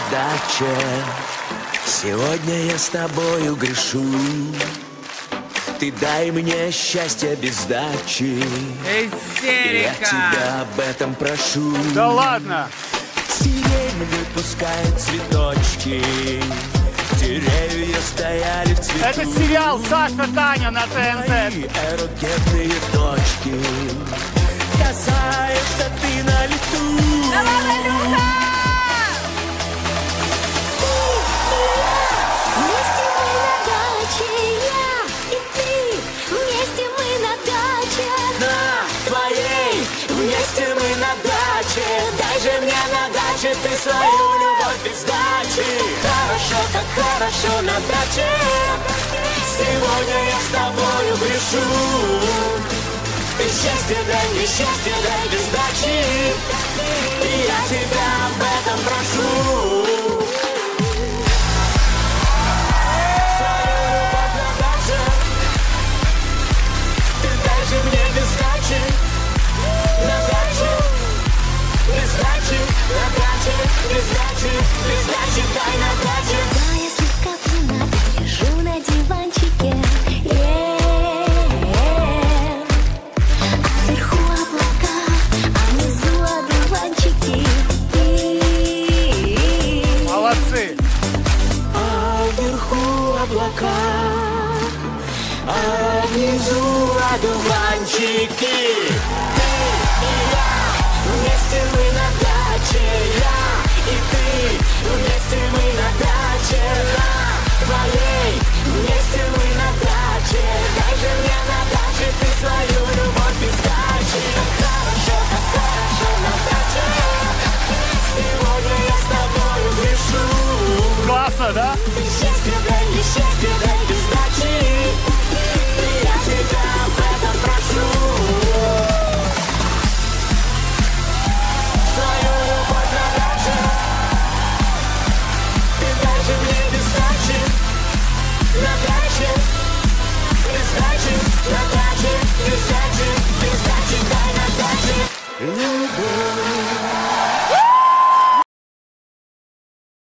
даче. Сегодня я с тобою грешу. Ты дай мне счастье без сдачи. Истерика. Я тебя об этом прошу. Да ладно. Сирень выпускает цветочки. Деревья стояли в цвету. Это сериал «Саша, Таня» на ТНТ. Мои эрогенные точки. Касаешься ты на лету. Давай, Илюха! Вместе мы на даче, я и ты. Вместе мы на даче. На твоей, вместе мы на даче. Дай же мне на даче ты свою любовь без дачи. Хорошо, так хорошо на даче. Сегодня я с тобою грешу. Ты счастье дай, мне счастье дай без дачи. И я тебя об этом прошу. Свою любовь на даче. Ты дай же мне без дачи. На даче. Без дачи, на даче. Без дачи, без дачи, дай на даче. Да, я слегка пьяна, лежу на диванчике. А вверху облака, а внизу одуванчики. Молодцы. А вверху облака, а внизу одуванчики. Ты и я, вместе мы на даче. Я и ты, вместе мы на даче. На твоей, вместе мы на даче. Дай же мне на даче ты свою любовь без дачи. Так хорошо на даче. Сегодня я с тобою грешу. Классно, да? Счастье дай,